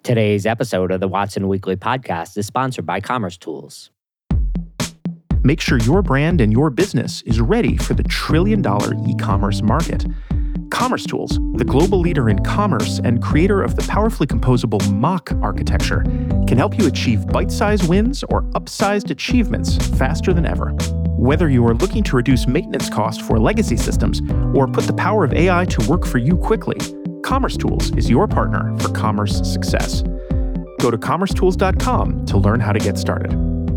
Today's episode of the Watson Weekly Podcast is sponsored by Commerce Tools. Make sure your brand and your business is ready for the trillion-dollar e-commerce market. Commerce Tools, the global leader in commerce and creator of the powerfully composable Mock architecture, can help you achieve bite-sized wins or upsized achievements faster than ever. Whether you are looking to reduce maintenance costs for legacy systems or put the power of AI to work for you quickly, Commerce Tools is your partner for commerce success. Go to commercetools.com to learn how to get started.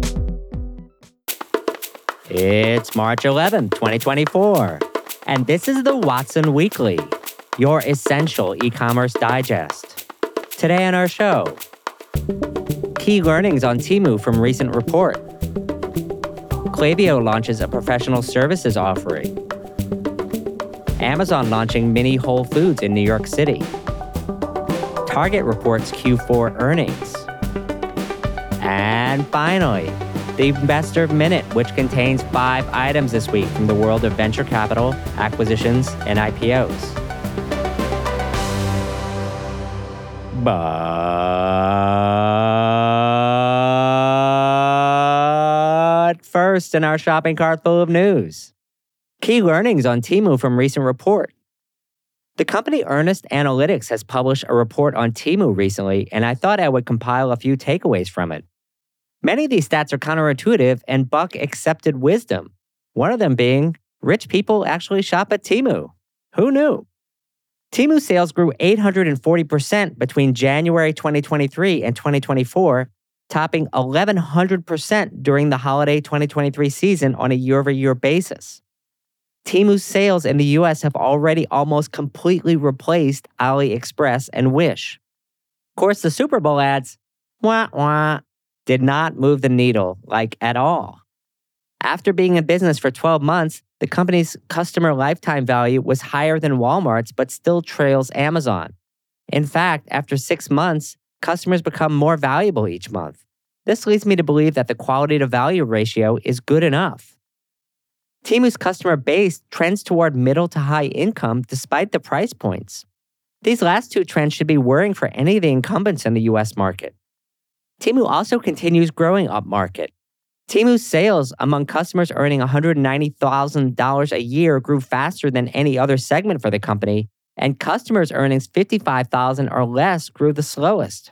It's March 11th, 2024, and this is the Watson Weekly, your essential e-commerce digest. Today on our show, key learnings on Temu from recent report. Klaviyo launches a professional services offering. Amazon launching mini Whole Foods in New York City. Target reports Q4 earnings. And finally, the Investor Minute, which contains 5 items this week from the world of venture capital, acquisitions, and IPOs. But first, in our shopping cart full of news, key learnings on Temu from recent report. The company Earnest Analytics has published a report on Temu recently, and I thought I would compile a few takeaways from it. Many of these stats are counterintuitive and buck accepted wisdom, one of them being rich people actually shop at Temu. Who knew? Temu sales grew 840% between January 2023 and 2024, topping 1,100% during the holiday 2023 season on a year-over-year basis. Temu's sales in the US have already almost completely replaced AliExpress and Wish. Of course, the Super Bowl ads, did not move the needle, at all. After being in business for 12 months, the company's customer lifetime value was higher than Walmart's, but still trails Amazon. In fact, after 6 months, customers become more valuable each month. This leads me to believe that the quality to value ratio is good enough. Temu's customer base trends toward middle to high income despite the price points. These last two trends should be worrying for any of the incumbents in the US market. Temu also continues growing upmarket. Temu's sales among customers earning $190,000 a year grew faster than any other segment for the company, and customers earning $55,000 or less grew the slowest.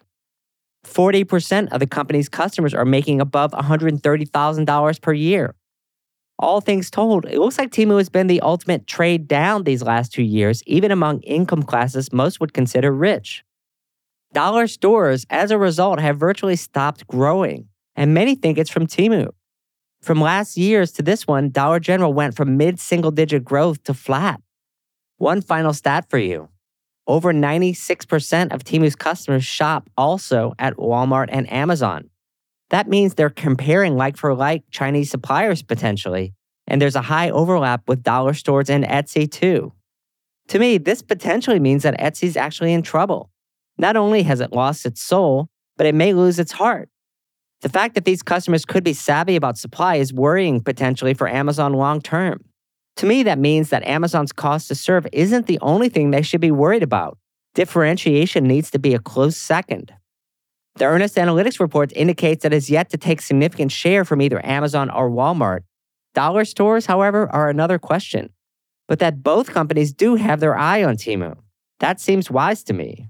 40% of the company's customers are making above $130,000 per year. All things told, it looks like Temu has been the ultimate trade down these last 2 years, even among income classes most would consider rich. Dollar stores, as a result, have virtually stopped growing, and many think it's from Temu. From last year's to this one, Dollar General went from mid-single-digit growth to flat. One final stat for you. Over 96% of Temu's customers shop also at Walmart and Amazon. That means they're comparing like-for-like Chinese suppliers potentially, and there's a high overlap with dollar stores and Etsy too. To me, this potentially means that Etsy's actually in trouble. Not only has it lost its soul, but it may lose its heart. The fact that these customers could be savvy about supply is worrying potentially for Amazon long-term. To me, that means that Amazon's cost to serve isn't the only thing they should be worried about. Differentiation needs to be a close second. The Earnest Analytics report indicates that it is yet to take significant share from either Amazon or Walmart. Dollar stores, however, are another question. But that both companies do have their eye on Temu. That seems wise to me.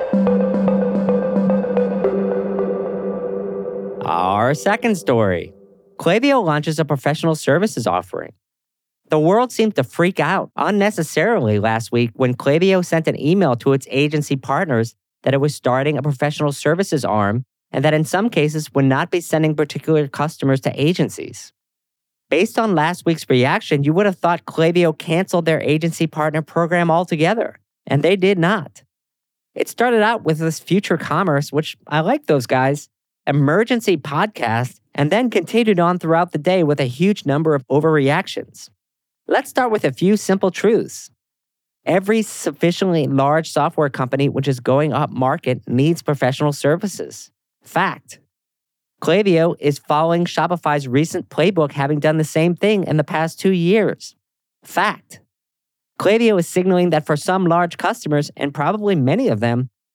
Our second story. Klaviyo launches a professional services offering. The world seemed to freak out unnecessarily last week when Klaviyo sent an email to its agency partners that it was starting a professional services arm and that in some cases would not be sending particular customers to agencies. Based on last week's reaction, you would have thought Klaviyo canceled their agency partner program altogether, and they did not. It started out with this Future Commerce, which I like those guys, emergency podcast, and then continued on throughout the day with a huge number of overreactions. Let's start with a few simple truths. Every sufficiently large software company which is going up market needs professional services. Fact. Klaviyo is following Shopify's recent playbook, having done the same thing in the past 2 years. Fact. Klaviyo is signaling that for some large customers, and probably many of them,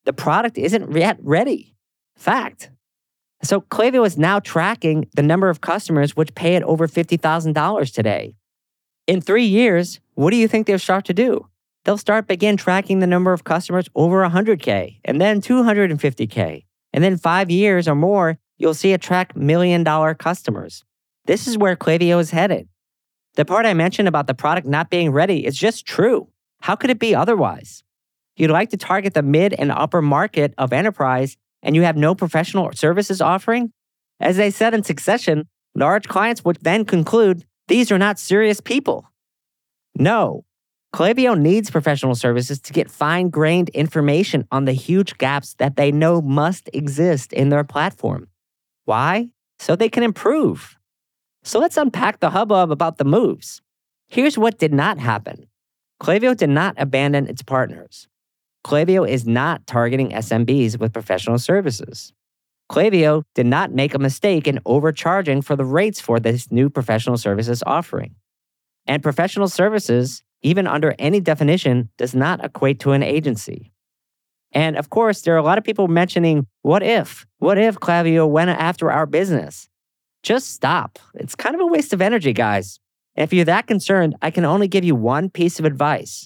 The product isn't yet ready. Fact. So Klaviyo is now tracking the number of customers which pay it over $50,000 today. In 3 years, what do you think they'll start to do? They'll begin tracking the number of customers over 100K, and then 250K. And then 5 years or more, you'll see it track $1 million customers. This is where Klaviyo is headed. The part I mentioned about the product not being ready is just true. How could it be otherwise? You'd like to target the mid and upper market of enterprise, and you have no professional services offering? As they said in Succession, large clients would then conclude, these are not serious people. No. Klaviyo needs professional services to get fine-grained information on the huge gaps that they know must exist in their platform. Why? So they can improve. So let's unpack the hubbub about the moves. Here's what did not happen. Klaviyo did not abandon its partners. Klaviyo is not targeting SMBs with professional services. Klaviyo did not make a mistake in overcharging for the rates for this new professional services offering. And professional services, even under any definition, does not equate to an agency. And of course, there are a lot of people mentioning, what if? What if Klaviyo went after our business? Just stop. It's kind of a waste of energy, guys. And if you're that concerned, I can only give you one piece of advice.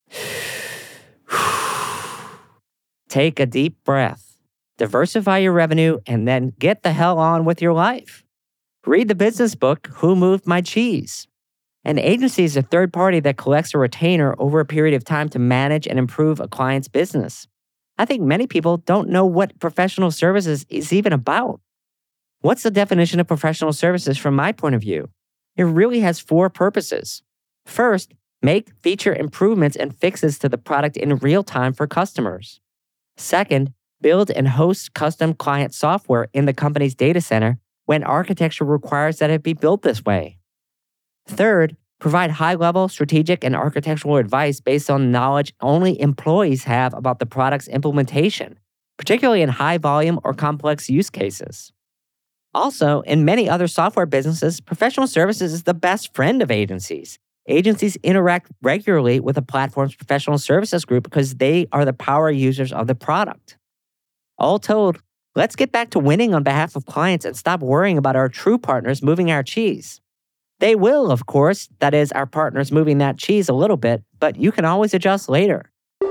Take a deep breath. Diversify your revenue and then get the hell on with your life. Read the business book, Who Moved My Cheese? An agency is a third party that collects a retainer over a period of time to manage and improve a client's business. I think many people don't know what professional services is even about. What's the definition of professional services from my point of view? It really has 4 purposes. First, make feature improvements and fixes to the product in real time for customers. Second, build and host custom client software in the company's data center when architecture requires that it be built this way. Third, provide high-level strategic and architectural advice based on knowledge only employees have about the product's implementation, particularly in high-volume or complex use cases. Also, in many other software businesses, professional services is the best friend of agencies. Agencies interact regularly with a platform's professional services group because they are the power users of the product. All told, let's get back to winning on behalf of clients and stop worrying about our true partners moving our cheese. They will, of course, that is, our partners moving that cheese a little bit, but you can always adjust later.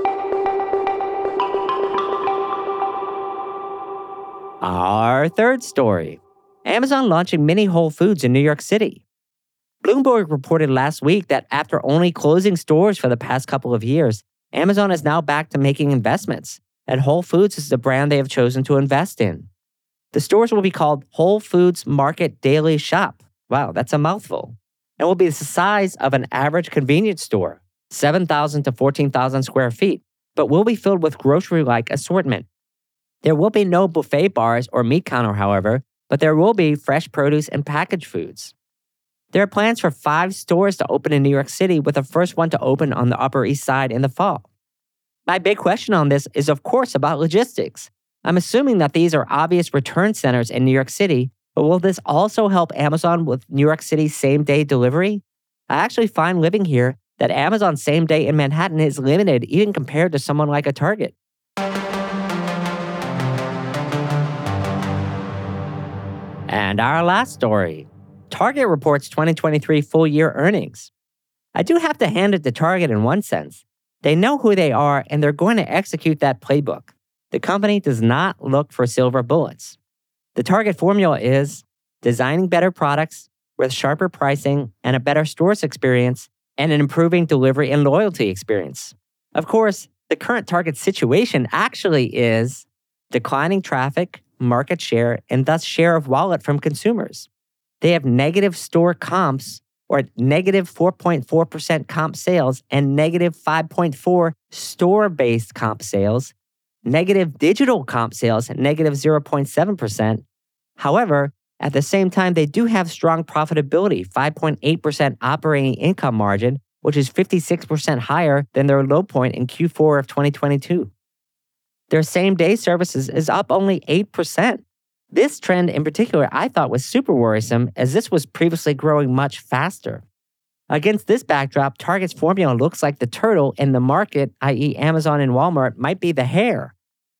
Our third story. Amazon launching mini Whole Foods in New York City. Bloomberg reported last week that after only closing stores for the past couple of years, Amazon is now back to making investments, and Whole Foods is the brand they have chosen to invest in. The stores will be called Whole Foods Market Daily Shop. Wow, that's a mouthful. And will be the size of an average convenience store, 7,000 to 14,000 square feet, but will be filled with grocery-like assortment. There will be no buffet bars or meat counter, however, but there will be fresh produce and packaged foods. There are plans for 5 stores to open in New York City, with the first one to open on the Upper East Side in the fall. My big question on this is, of course, about logistics. I'm assuming that these are obvious return centers in New York City, but will this also help Amazon with New York City's same-day delivery? I actually find living here that Amazon's same-day in Manhattan is limited even compared to someone like a Target. And our last story. Target reports 2023 full-year earnings. I do have to hand it to Target in one sense. They know who they are, and they're going to execute that playbook. The company does not look for silver bullets. The Target formula is designing better products with sharper pricing and a better stores experience and an improving delivery and loyalty experience. Of course, the current Target situation actually is declining traffic, market share, and thus share of wallet from consumers. They have negative store comps, or negative 4.4% comp sales, and negative 5.4% store-based comp sales, negative digital comp sales, and negative 0.7%. However, at the same time, they do have strong profitability, 5.8% operating income margin, which is 56% higher than their low point in Q4 of 2022. Their same-day services is up only 8%. This trend in particular I thought was super worrisome, as this was previously growing much faster. Against this backdrop, Target's formula looks like the turtle, and the market, i.e. Amazon and Walmart, might be the hare.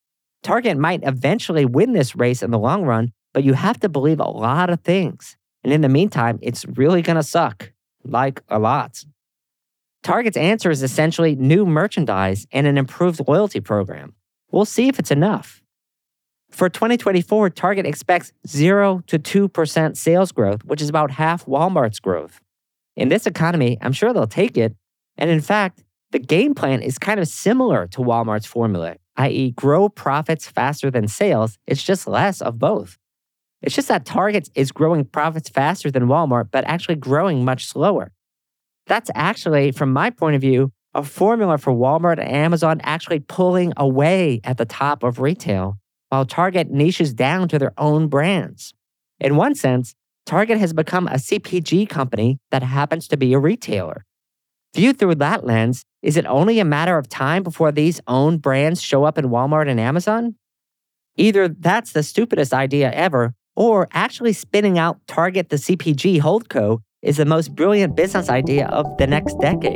Target might eventually win this race in the long run, but you have to believe a lot of things. And in the meantime, it's really going to suck. Like a lot. Target's answer is essentially new merchandise and an improved loyalty program. We'll see if it's enough. For 2024, Target expects 0 to 2% sales growth, which is about half Walmart's growth. In this economy, I'm sure they'll take it. And in fact, the game plan is kind of similar to Walmart's formula, i.e., grow profits faster than sales. It's just less of both. It's just that Target is growing profits faster than Walmart, but actually growing much slower. That's actually, from my point of view, a formula for Walmart and Amazon actually pulling away at the top of retail, while Target niches down to their own brands. In one sense, Target has become a CPG company that happens to be a retailer. Viewed through that lens, is it only a matter of time before these own brands show up in Walmart and Amazon? Either that's the stupidest idea ever, or actually spinning out Target the CPG holdco is the most brilliant business idea of the next decade.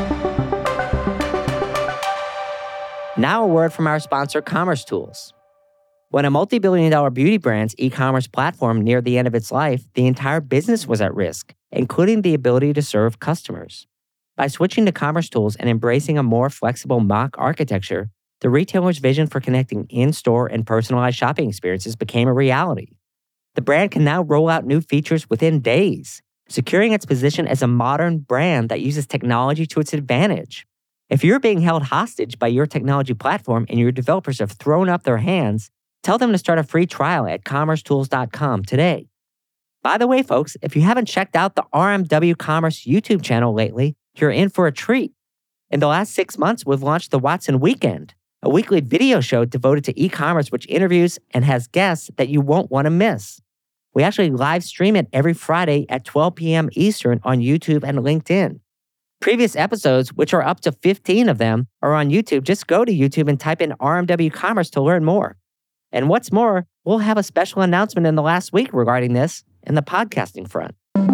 Now a word from our sponsor, commercetools. When a multi-billion-dollar beauty brand's e-commerce platform neared the end of its life, the entire business was at risk, including the ability to serve customers. By switching to commercetools and embracing a more flexible mock architecture, the retailer's vision for connecting in-store and personalized shopping experiences became a reality. The brand can now roll out new features within days, securing its position as a modern brand that uses technology to its advantage. If you're being held hostage by your technology platform and your developers have thrown up their hands, tell them to start a free trial at commercetools.com today. By the way, folks, if you haven't checked out the RMW Commerce YouTube channel lately, you're in for a treat. In the last 6 months, we've launched the Watson Weekend, a weekly video show devoted to e-commerce which interviews and has guests that you won't want to miss. We actually live stream it every Friday at 12 p.m. Eastern on YouTube and LinkedIn. Previous episodes, which are up to 15 of them, are on YouTube. Just go to YouTube and type in RMW Commerce to learn more. And what's more, we'll have a special announcement in the last week regarding this in the podcasting front.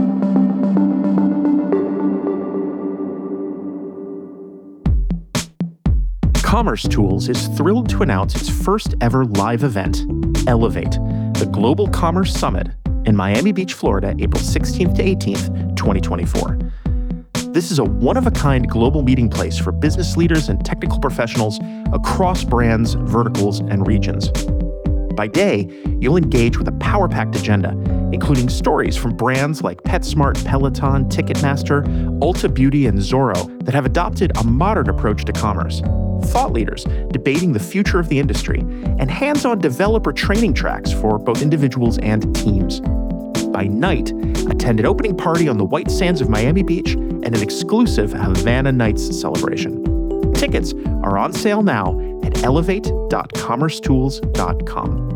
commercetools is thrilled to announce its first ever live event, Elevate, the Global Commerce Summit in Miami Beach, Florida, April 16th to 18th, 2024. This is a one-of-a-kind global meeting place for business leaders and technical professionals across brands, verticals, and regions. By day, you'll engage with a power-packed agenda, including stories from brands like PetSmart, Peloton, Ticketmaster, Ulta Beauty, and Zorro that have adopted a modern approach to commerce, thought leaders debating the future of the industry, and hands-on developer training tracks for both individuals and teams. By night, attend an opening party on the white sands of Miami Beach and an exclusive Havana Nights celebration. Tickets are on sale now at elevate.commercetools.com.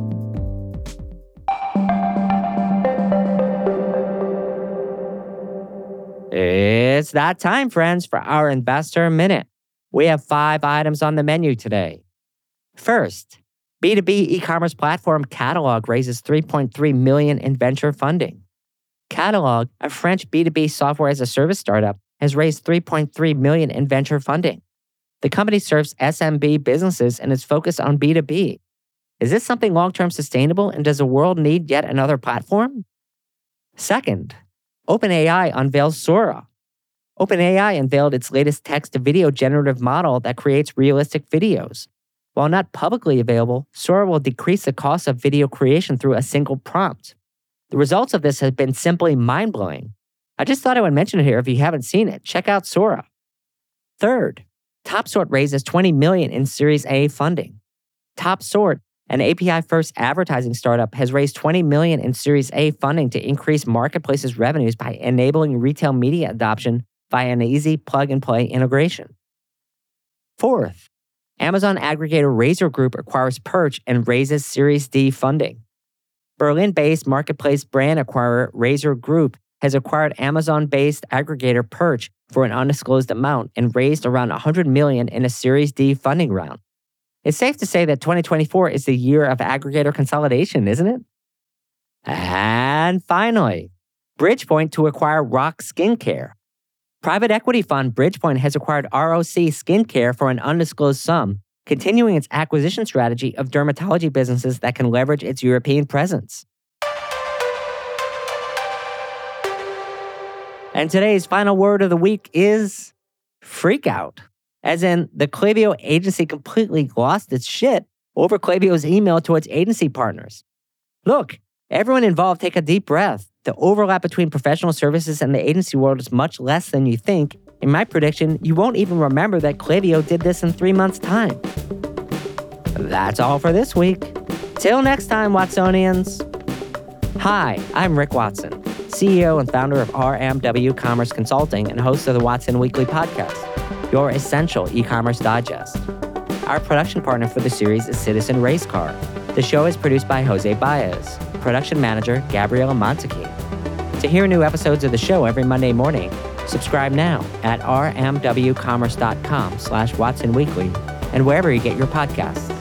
It's that time, friends, for our Investor Minute. We have 5 items on the menu today. First, B2B e-commerce platform Catalog raises $3.3 million in venture funding. Catalog, a French B2B software as a service startup, has raised $3.3 million in venture funding. The company serves SMB businesses and is focused on B2B. Is this something long-term sustainable, and does the world need yet another platform? Second, OpenAI unveils Sora. OpenAI unveiled its latest text-to-video generative model that creates realistic videos. While not publicly available, Sora will decrease the cost of video creation through a single prompt. The results of this have been simply mind-blowing. I just thought I would mention it here if you haven't seen it. Check out Sora. Third, TopSort raises $20 million in Series A funding. TopSort, an API-first advertising startup, has raised $20 million in Series A funding to increase marketplaces' revenues by enabling retail media adoption via an easy plug-and-play integration. Fourth, Amazon aggregator Razor Group acquires Perch and raises Series D funding. Berlin-based marketplace brand acquirer Razor Group has acquired Amazon-based aggregator Perch for an undisclosed amount and raised around $100 million in a Series D funding round. It's safe to say that 2024 is the year of aggregator consolidation, isn't it? And finally, Bridgepoint to acquire Rock Skincare. Private equity fund Bridgepoint has acquired ROC Skincare for an undisclosed sum, continuing its acquisition strategy of dermatology businesses that can leverage its European presence. And today's final word of the week is freak out. As in, the Klaviyo agency completely lost its shit over Klaviyo's email to its agency partners. Look, everyone involved take a deep breath. The overlap between professional services and the agency world is much less than you think. In my prediction, you won't even remember that Klaviyo did this in 3 months' time. That's all for this week. Till next time, Watsonians. Hi, I'm Rick Watson, CEO and founder of RMW Commerce Consulting and host of the Watson Weekly podcast, your essential e-commerce digest. Our production partner for the series is Citizen Race Car. The show is produced by Jose Baez, production manager Gabriela Montequin. To hear new episodes of the show every Monday morning, subscribe now at rmwcommerce.com/WatsonWeekly and wherever you get your podcasts.